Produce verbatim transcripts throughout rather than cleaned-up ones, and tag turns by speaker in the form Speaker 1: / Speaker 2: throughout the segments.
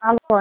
Speaker 1: Alô?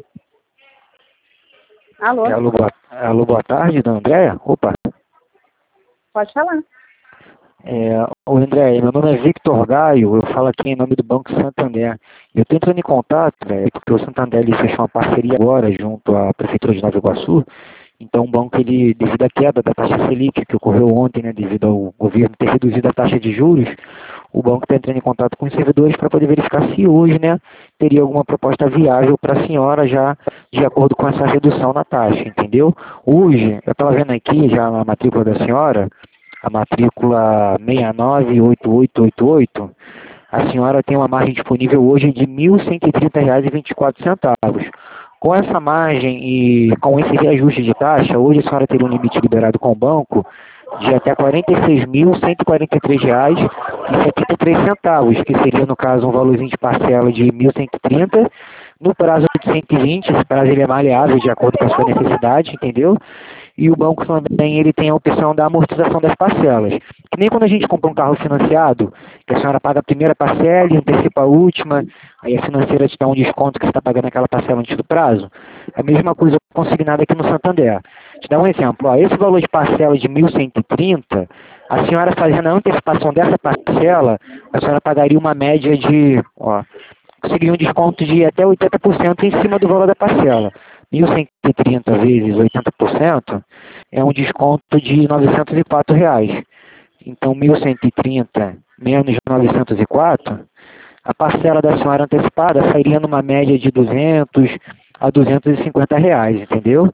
Speaker 1: Alô?
Speaker 2: É, alô, boa, alô, boa tarde, dona Andréia? Opa.
Speaker 1: Pode falar.
Speaker 2: É, ô André, meu nome é Victor Gaio, eu falo aqui em nome do Banco Santander. Eu estou entrando em contato, velho, porque o Santander ele fechou uma parceria agora junto à Prefeitura de Nova Iguaçu. Então o banco, ele, devido à queda da taxa Selic, que ocorreu ontem, né, devido ao governo ter reduzido a taxa de juros, o banco está entrando em contato com os servidores para poder verificar se hoje, né, teria alguma proposta viável para a senhora já de acordo com essa redução na taxa, entendeu? Hoje, eu estava vendo aqui já na matrícula da senhora, a matrícula seis nove oito oito oito oito, a senhora tem uma margem disponível hoje de mil cento e trinta reais e vinte e quatro centavos. Com essa margem e com esse reajuste de taxa, hoje a senhora teria um limite liberado com o banco de até quarenta e seis mil cento e quarenta e três reais e setenta e três centavos, que seria, no caso, um valorzinho de parcela de mil cento e trinta, no prazo de cento e vinte, esse prazo ele é maleável de acordo com a sua necessidade, entendeu? E o banco também ele tem a opção da amortização das parcelas. Que nem quando a gente compra um carro financiado, que a senhora paga a primeira parcela e antecipa a última, aí a financeira te dá um desconto que você está pagando aquela parcela antes do prazo. É a mesma coisa consignada aqui no Santander. Te dá um exemplo, ó, esse valor de parcela de mil cento e trinta, a senhora fazendo a antecipação dessa parcela, a senhora pagaria uma média de, ó, conseguiria um desconto de até oitenta por cento em cima do valor da parcela. mil cento e trinta vezes oitenta por cento é um desconto de novecentos e quatro reais. Então, mil cento e trinta menos novecentos e quatro, a parcela da senhora antecipada sairia numa média de duzentos a duzentos e cinquenta reais, entendeu?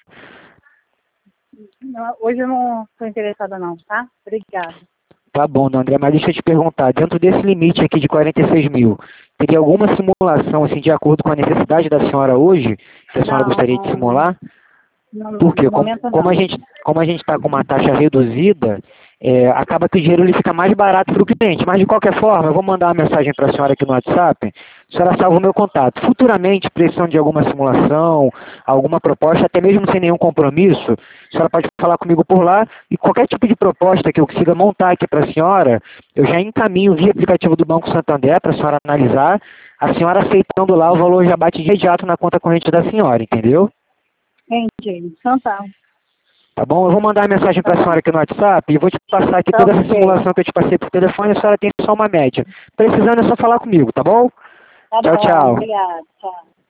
Speaker 1: Não, hoje eu não estou interessada não, tá? Obrigada.
Speaker 2: Tá bom, André, mas deixa eu te perguntar, dentro desse limite aqui de quarenta e seis mil, teria alguma simulação, assim, de acordo com a necessidade da senhora hoje, que a senhora
Speaker 1: Não,
Speaker 2: gostaria
Speaker 1: não,
Speaker 2: de simular?
Speaker 1: não,
Speaker 2: Porque
Speaker 1: no
Speaker 2: como,
Speaker 1: momento
Speaker 2: como a
Speaker 1: não.
Speaker 2: gente como a gente está com uma taxa reduzida, é, acaba que o dinheiro ele fica mais barato para o cliente. Mas de qualquer forma, eu vou mandar uma mensagem para a senhora aqui no WhatsApp, a senhora salva o meu contato. Futuramente, precisando de alguma simulação, alguma proposta, até mesmo sem nenhum compromisso, a senhora pode falar comigo por lá e qualquer tipo de proposta que eu consiga montar aqui para a senhora, eu já encaminho via aplicativo do Banco Santander para a senhora analisar. A senhora aceitando lá, o valor já bate de imediato na conta corrente da senhora, entendeu?
Speaker 1: Entendi. Então tá.
Speaker 2: Tá bom? Eu vou mandar a mensagem
Speaker 1: Tá
Speaker 2: para a
Speaker 1: bom.
Speaker 2: senhora aqui no WhatsApp e vou te passar aqui
Speaker 1: Tá
Speaker 2: toda essa
Speaker 1: ok.
Speaker 2: simulação que eu te passei por telefone, a senhora tem só uma média. Precisando é só falar comigo, tá bom?
Speaker 1: Tá
Speaker 2: Tchau,
Speaker 1: bom.
Speaker 2: tchau.
Speaker 1: Obrigada. Tchau.